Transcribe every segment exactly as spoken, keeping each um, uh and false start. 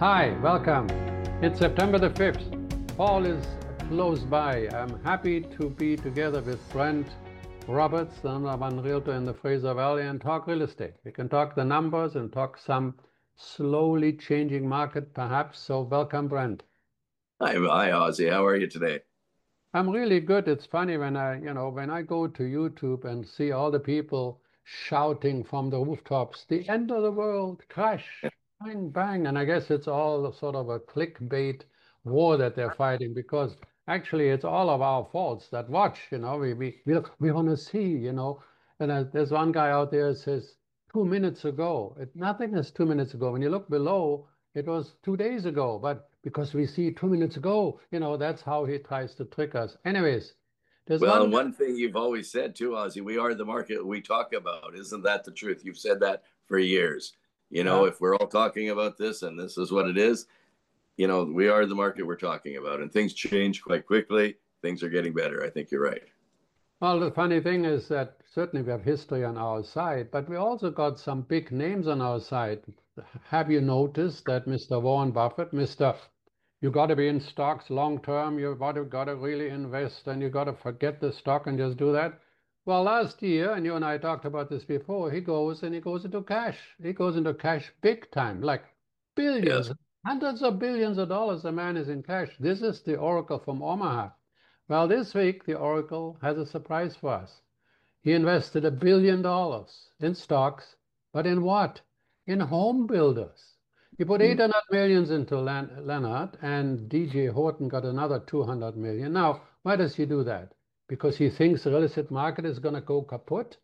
Hi, welcome. It's September the fifth. Fall is close by. I'm happy to be together with Brent Roberts, the number one realtor in the Fraser Valley, and talk real estate. We can talk the numbers and talk some slowly changing market, perhaps. So welcome, Brent. Hi, hi, Ozzy. How are you today? I'm really good. It's funny when I, you know, when I go to YouTube and see all the people shouting from the rooftops, the end of the world, crash, bang, bang. And I guess it's all sort of a clickbait war that they're fighting because actually it's all of our faults that watch, you know, we, we, we, we want to see, you know. And uh, there's one guy out there that says, two minutes ago, it, nothing is two minutes ago. When you look below, it was two days ago, but because we see two minutes ago, you know, that's how he tries to trick us. Anyways, there's Well, one. and one thing you've always said too, Ozzy, we are the market we talk about. Isn't that the truth? You've said that for years. You know, Yeah. if we're all talking about this and this is what it is, you know, we are the market we're talking about. And things change quite quickly. Things are getting better. I think you're right. Well, the funny thing is that certainly we have history on our side, but we also got some big names on our side. Have you noticed that Mister Warren Buffett, Mister You got to be in stocks long term, you got to, got to really invest, and you got to forget the stock and just do that? Well, last year, and you and I talked about this before, he goes and he goes into cash. He goes into cash big time, like Yes. billions, hundreds of billions of dollars the man is in cash. This is the Oracle from Omaha. Well, this week, the Oracle has a surprise for us. He invested a billion dollars in stocks, but in what? In home builders. He put Hmm. eight hundred millions into Leonard, and D J Horton got another two hundred million. Now, why does he do that? Because he thinks the real estate market is going to go kaput?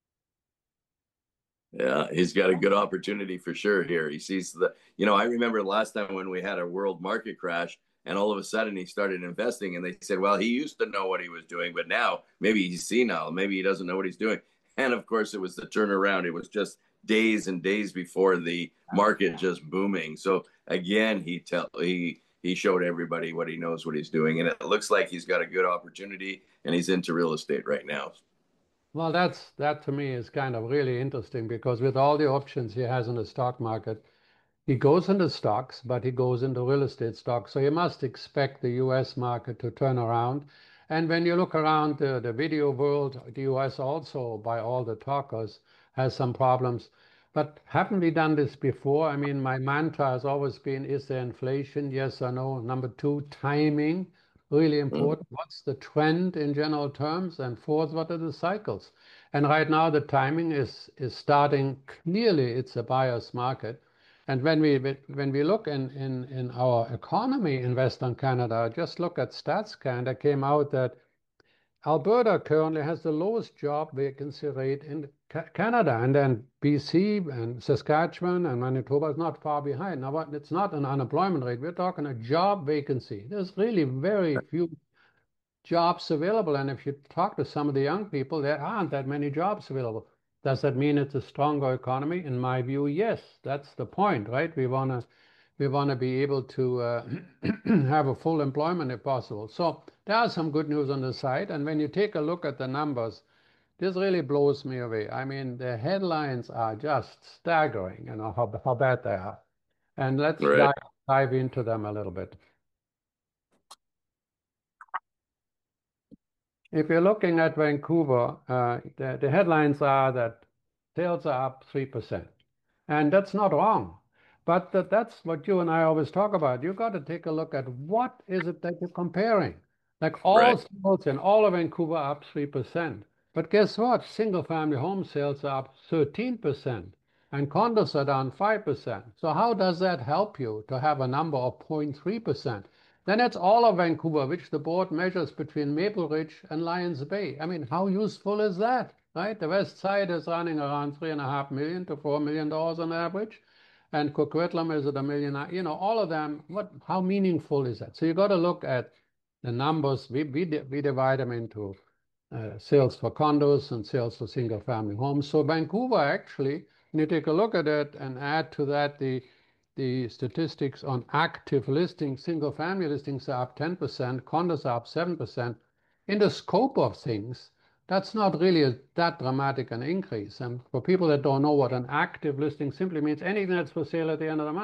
Yeah, he's got a good opportunity for sure here. He sees the, you know, I remember last time when we had a world market crash and all of a sudden he started investing and they said, well, he used to know what he was doing, but now maybe he's senile. Maybe he doesn't know what he's doing. And of course, it was the turnaround. It was just days and days before the market just booming. So again, he tell he he showed everybody what he knows what he's doing, and it looks like he's got a good opportunity and he's into real estate right now. Well, that's that to me is kind of really interesting because with all the options he has in the stock market, he goes into stocks, but he goes into real estate stocks. So you must expect the U S market to turn around. And when you look around the, the video world, the U S also, by all the talkers, has some problems. But haven't we done this before? I mean, my mantra has always been, is there inflation? Yes or no? Number two, timing, really Mhm. important. What's the trend in general terms? And fourth, what are the cycles? And right now, the timing is, is starting clearly, it's a buyer's market. And when we when we look in, in, in our economy in Western Canada, just look at StatsCan, that came out that Alberta currently has the lowest job vacancy rate in Ca- Canada, and then B C and Saskatchewan and Manitoba is not far behind. Now, what- it's not an unemployment rate. We're talking a job vacancy. There's really very few jobs available. And if you talk to some of the young people, there aren't that many jobs available. Does that mean it's a stronger economy? In my view, yes. That's the point, right? We want to we want to be able to uh, have a full employment if possible. So there are some good news on the side. And when you take a look at the numbers, this really blows me away. I mean, the headlines are just staggering, you know, how, how bad they are. And let's Right. dive, dive into them a little bit. If you're looking at Vancouver, uh, the, the headlines are that sales are up three percent. And that's not wrong. But that, that's what you and I always talk about. You got to take a look at what is it that you're comparing. Like all Right. sales in all of Vancouver are up three percent. But guess what? Single family home sales are up thirteen percent and condos are down five percent. So how does that help you to have a number of zero point three percent? Then it's all of Vancouver, which the board measures between Maple Ridge and Lions Bay. I mean, how useful is that, right? The west side is running around three and a half million to four million dollars on average, and Coquitlam is at a million. You know, all of them. What? How meaningful is that? So you got to look at the numbers. We we we divide them into uh, sales for condos and sales for single family homes. So Vancouver actually, when you take a look at it and add to that the the statistics on active listings, single family listings are up ten percent, condos are up seven percent. In the scope of things, that's not really a, that dramatic an increase. And for people that don't know what an active listing simply means, anything that's for sale at the end of the month.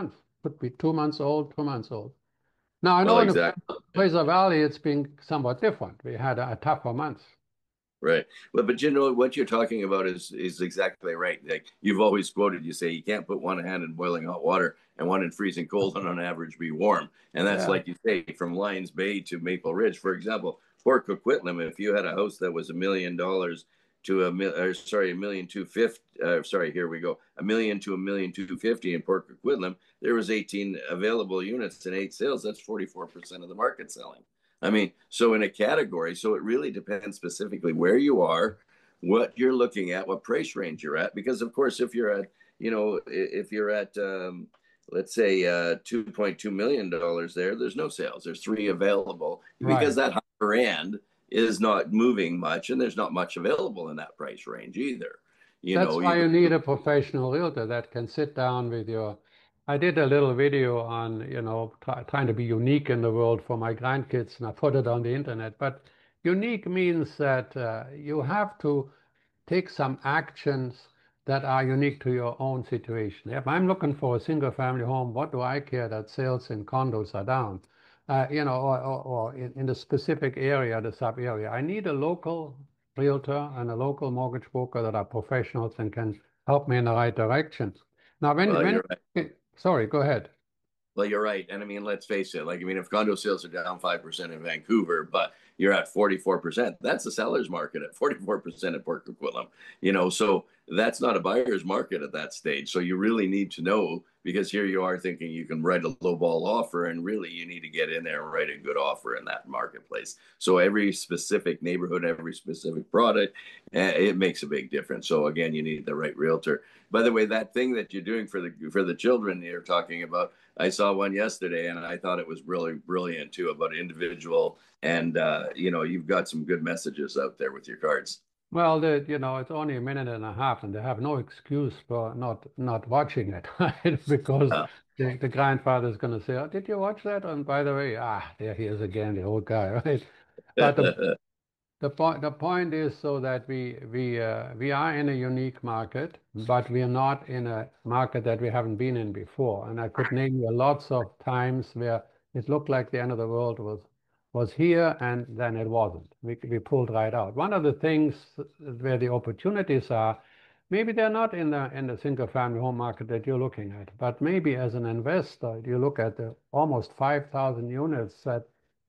could be two months old, two months old. Now, I Well, know in the exactly. Fraser Valley, it's been somewhat different. We had a, a tougher month. Right. Well, but you know what you're talking about is is exactly right. Like you've always quoted, you say you can't put one hand in boiling hot water and one in freezing cold and on average be warm. And that's Yeah, like you say, from Lions Bay to Maple Ridge, for example, Port Coquitlam. If you had a house that was a million dollars to a mil, or sorry, a million two fifty. Uh, sorry, here we go, a million to a million two fifty in Port Coquitlam. There was eighteen available units and eight sales. That's forty four percent of the market selling. I mean, so in a category, so it really depends specifically where you are, what you're looking at, what price range you're at. Because of course, if you're at, you know, if you're at, um, let's say, uh, two point two million dollars there, there's no sales. There's three available because right. that higher end is not moving much, and there's not much available in that price range either. You That's know, why you you need go, a professional realtor that can sit down with your. I did a little video on, you know, try, trying to be unique in the world for my grandkids, and I put it on the internet. But unique means that uh, you have to take some actions that are unique to your own situation. If I'm looking for a single family home, what do I care that sales in condos are down? Uh, you know, or, or, or in, in the specific area, the sub area. I need a local realtor and a local mortgage broker that are professionals and can help me in the right direction. Now, when, well, when, you're right. sorry, go ahead. Well, you're right. And I mean, let's face it. Like, I mean, if condo sales are down five percent in Vancouver, but you're at forty-four percent, that's the seller's market at forty-four percent at Port Coquitlam. You know, so that's not a buyer's market at that stage. So you really need to know, because here you are thinking you can write a low ball offer, and really you need to get in there and write a good offer in that marketplace. So every specific neighborhood, every specific product, eh, it makes a big difference. So again, you need the right realtor. By the way, that thing that you're doing for the for the children you're talking about, I saw one yesterday and I thought it was really brilliant too, about individual, and uh, you know, you've got some good messages out there with your cards. Well, the, you know, it's only a minute and a half, and they have no excuse for not not watching it, right? Because Uh, the, the grandfather is going to say, "Oh, did you watch that?" And by the way, ah, there he is again, the old guy, right? But the the point the point is so that we we uh, we are in a unique market, but we are not in a market that we haven't been in before. And I could name you lots of times where it looked like the end of the world was was here, and then it wasn't. We we pulled right out. One of the things where the opportunities are, maybe they're not in the in the single family home market that you're looking at, but maybe as an investor, you look at the almost five thousand units that.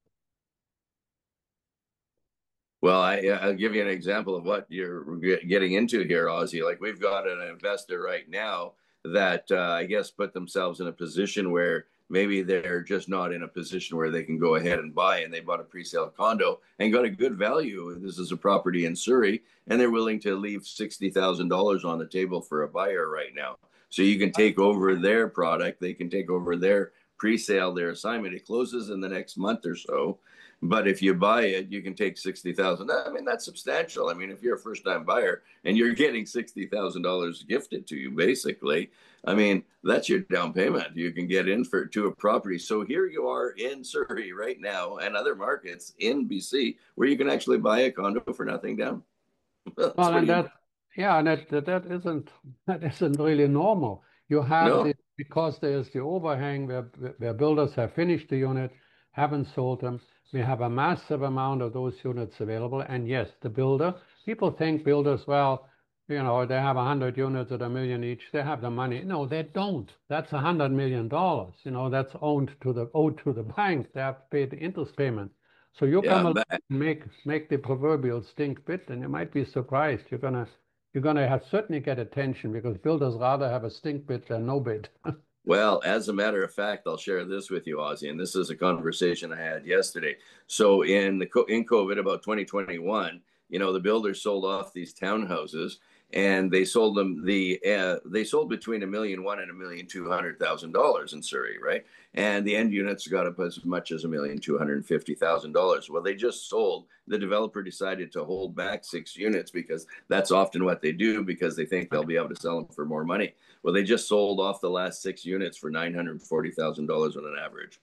Well, I, I'll give you an example of what you're getting into here, Ozzy. Like, we've got an investor right now that uh, I guess put themselves in a position where maybe they're just not in a position where they can go ahead and buy, and they bought a pre-sale condo and got a good value. This is a property in Surrey, and they're willing to leave sixty thousand dollars on the table for a buyer right now. So you can take over their product, they can take over their pre-sale, their assignment. It closes in the next month or so, but if you buy it, you can take sixty thousand. I mean, that's substantial. I mean, if you're a first-time buyer and you're getting sixty thousand dollars gifted to you, basically, I mean, that's your down payment. You can get in for to a property. So here you are in Surrey right now, and other markets in B C where you can actually buy a condo for nothing down. That's Well, and pretty that, impressive. yeah, and that, that that isn't that isn't really normal. You have No, the because there's the overhang where where builders have finished the unit, haven't sold them. We have a massive amount of those units available. And yes, the builder, people think builders, well, you know, they have a hundred units at a million each. They have the money. No, they don't. That's a hundred million dollars. You know, that's owned to the owed to the bank. They have paid the interest payment. So you come yeah, along but and make make the proverbial stink bit, and you might be surprised. You're gonna you're gonna have certainly get attention because builders rather have a stink bit than no bit. well, as a matter of fact, I'll share this with you, Ozzy, and this is a conversation I had yesterday. So in the in COVID, about twenty twenty-one, you know, the builders sold off these townhouses, and they sold them the uh, they sold between a million one and a million two hundred thousand dollars in Surrey, right? And the end units got up as much as a million two hundred and fifty thousand dollars. Well, they just sold. The developer decided to hold back six units because that's often what they do, because they think they'll be able to sell them for more money. Well, they just sold off the last six units for nine hundred forty thousand dollars on an average.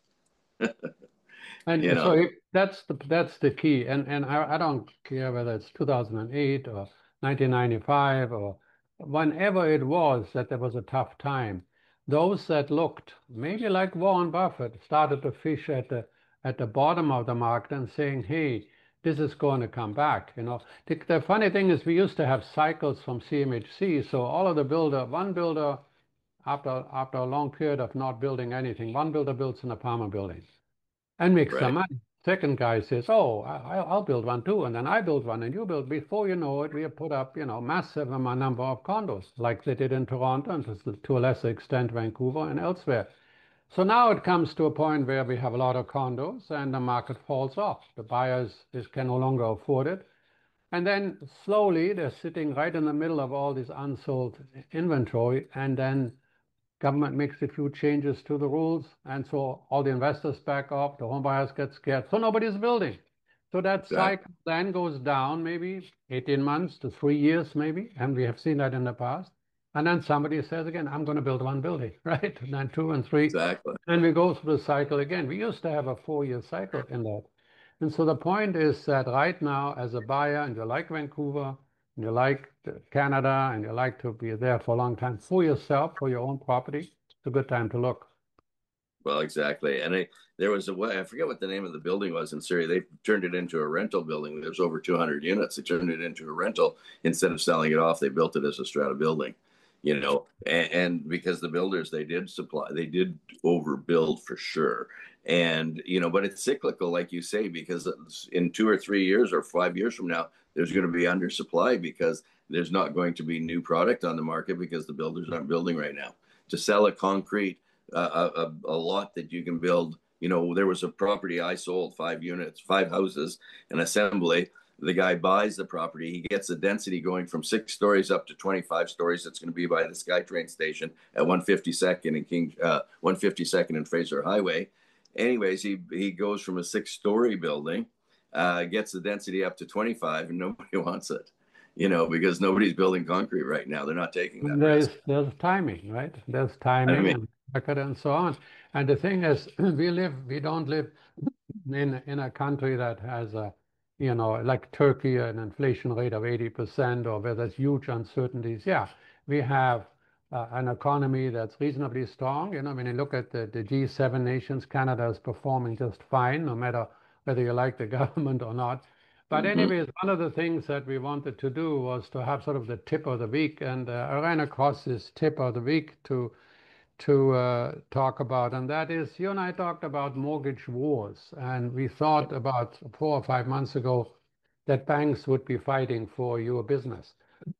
You And so know, it, that's the that's the key. And and I, I don't care whether it's two thousand eight or nineteen ninety-five or whenever it was that there was a tough time. those that looked maybe like Warren Buffett started to fish at the at the bottom of the market and saying, hey, this is going to come back. You know, the, the funny thing is we used to have cycles from C M H C, so all of the builder, one builder after after a long period of not building anything, one builder builds an apartment building and makes some Right. money. Second guy says, "Oh, I, I'll build one too," and then I build one, and you build. Before you know it, we have put up, you know, massive amount number of condos, like they did in Toronto, and to, to a lesser extent Vancouver and elsewhere. So now it comes to a point where we have a lot of condos, and the market falls off. The buyers is, can no longer afford it, and then slowly they're sitting right in the middle of all this unsold inventory, and then government makes a few changes to the rules, and so all the investors back off, the home buyers get scared, so nobody's building. So that Exactly. cycle then goes down maybe eighteen months to three years maybe, and we have seen that in the past. And then somebody says again, I'm going to build one building, right? And then two and three, Exactly. and we go through the cycle again. We used to have a four-year cycle in that. And so the point is that right now, as a buyer, and you like Vancouver, and you like Canada, and you like to be there for a long time for yourself, for your own property, it's a good time to look. Well, exactly. And I, there was a way, I forget what the name of the building was in Surrey. They turned it into a rental building. There's over two hundred units. They turned it into a rental instead of selling it off. They built it as a strata building, you know, and, and because the builders, they did supply, they did overbuild for sure. And, you know, but it's cyclical, like you say, because in two or three years or five years from now, there's going to be undersupply because there's not going to be new product on the market because the builders aren't building right now. To sell a concrete uh, a, a lot that you can build. You know, there was a property I sold, five units, five houses, an assembly. The guy buys the property. He gets the density going from six stories up to twenty-five stories. That's going to be by the SkyTrain station at one fifty-second and King, uh, one fifty-second and Fraser Highway. Anyways, he he goes from a six-story building, uh, gets the density up to twenty-five, and nobody wants it. You know, because nobody's building concrete right now. They're not taking that There's risk. there's timing, right? There's I timing mean, and market and so on. And the thing is, we live, we don't live in in a country that has a, you know, like Turkey, an inflation rate of eighty percent, or where there's huge uncertainties. Yeah, we have uh, an economy that's reasonably strong. You know, when you look at the, the G seven nations, Canada is performing just fine, no matter whether you like the government or not. But mm-hmm. anyways, one of the things that we wanted to do was to have sort of the tip of the week, and uh, I ran across this tip of the week to to uh, talk about, and that is you and I talked about mortgage wars, and we thought about four or five months ago that banks would be fighting for your business.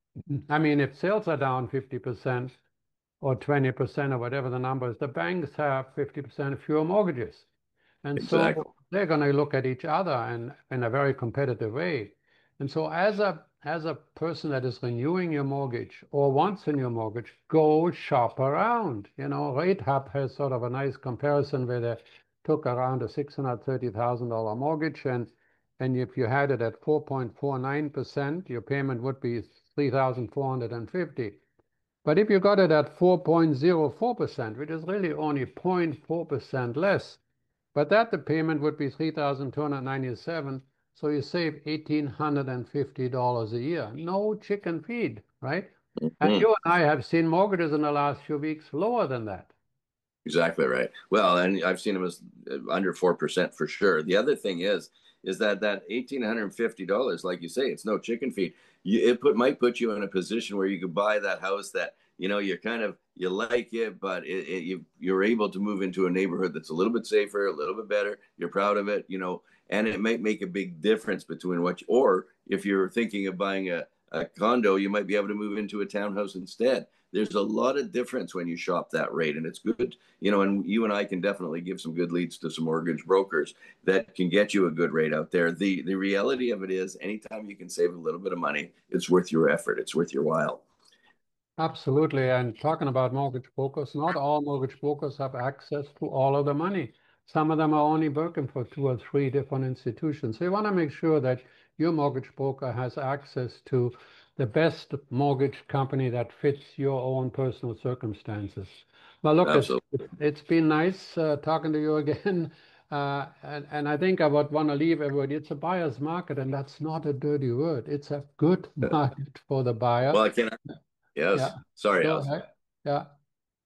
I mean, if sales are down fifty percent or twenty percent or whatever the number is, the banks have fifty percent fewer mortgages. And Exactly. so they're going to look at each other and in a very competitive way. And so as a as a person that is renewing your mortgage or wants a new mortgage, go shop around. You know, Rate Hub has sort of a nice comparison where they took around a six hundred thirty thousand dollar mortgage, and and if you had it at four point four nine percent, your payment would be three thousand four hundred fifty. But if you got it at four point zero four percent, which is really only zero point four percent less, but that the payment would be three thousand two hundred ninety-seven, so you save one thousand eight hundred fifty dollars a year. No chicken feed, right? And Mm-hmm. you and I have seen mortgages in the last few weeks lower than that. Exactly right. Well, and I've seen them as uh, under four percent for sure. The other thing is, is that that eighteen hundred and fifty dollars, like you say, it's no chicken feed. You, it put might put you in a position where you could buy that house that you know you're kind of you like it, but it, it, you you're able to move into a neighborhood that's a little bit safer, a little bit better. You're proud of it, you know, and it might make a big difference between what. You, or if you're thinking of buying a a condo, you might be able to move into a townhouse instead. There's a lot of difference when you shop that rate, and it's good, you know. And you and I can definitely give some good leads to some mortgage brokers that can get you a good rate out there. The the reality of it is, anytime you can save a little bit of money, it's worth your effort. It's worth your while. Absolutely. And talking about mortgage brokers, not all mortgage brokers have access to all of the money. Some of them are only working for two or three different institutions. So you want to make sure that your mortgage broker has access to the best mortgage company that fits your own personal circumstances. Well, look, it's Absolutely. it's been nice uh, talking to you again. Uh, and, and I think I would want to leave everybody. It's a buyer's market, and that's not a dirty word. It's a good market for the buyer. Well, I can. Yeah, Yes. Sorry, go Alice. ahead. Yeah.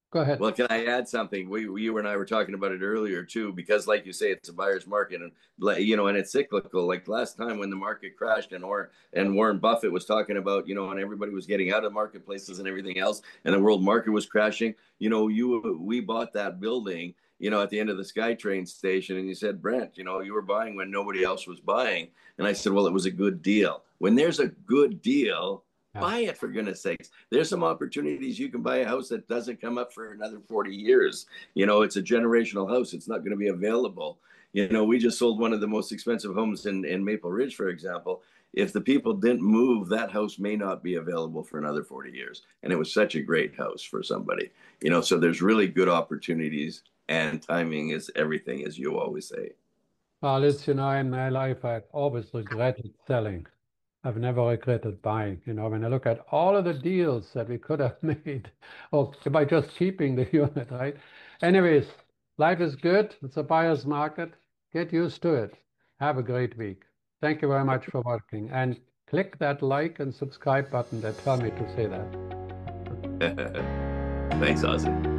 Go ahead. Well, can I add something? We, we, you and I were talking about it earlier too, because like you say, it's a buyer's market, and you know, and it's cyclical. Like last time when the market crashed, and or and Warren Buffett was talking about, you know, and everybody was getting out of marketplaces and everything else, and the world market was crashing. You know, you we bought that building, you know, at the end of the SkyTrain station, and you said, Brent, you know, you were buying when nobody else was buying, and I said, well, it was a good deal. When there's a good deal, Yeah. buy it, for goodness sakes. There's some opportunities. You can buy a house that doesn't come up for another forty years. You know, it's a generational house. It's not going to be available. You know, we just sold one of the most expensive homes in, in Maple Ridge, for example. If the people didn't move, that house may not be available for another forty years. And it was such a great house for somebody. You know, so there's really good opportunities, and timing is everything, as you always say. Well, it's, you know, in my life, I've always regretted selling. I've never regretted buying. You know, when I look at all of the deals that we could have made, or by just keeping the unit, right? Anyways, life is good. It's a buyer's market. Get used to it. Have a great week. Thank you very much for watching. And click that like and subscribe button that tell me to say that. Thanks, Ozzy.